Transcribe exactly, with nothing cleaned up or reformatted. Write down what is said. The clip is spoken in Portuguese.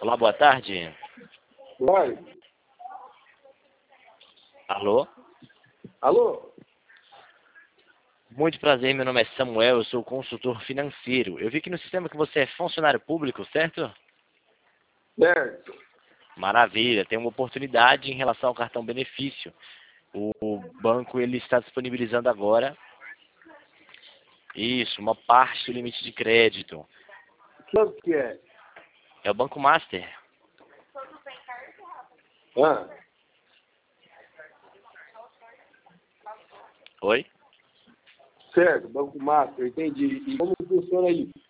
Olá, boa tarde. Oi. Alô? Alô? Muito prazer, meu nome é Samuel, eu sou consultor financeiro. Eu vi aqui no sistema que você é funcionário público, certo? Certo. Maravilha, tem uma oportunidade em relação ao cartão benefício. O banco ele está disponibilizando agora, isso, uma parte do limite de crédito. Quanto que é? É o Banco Master. Ah, Oi? certo, Banco Master, entendi. E como funciona isso?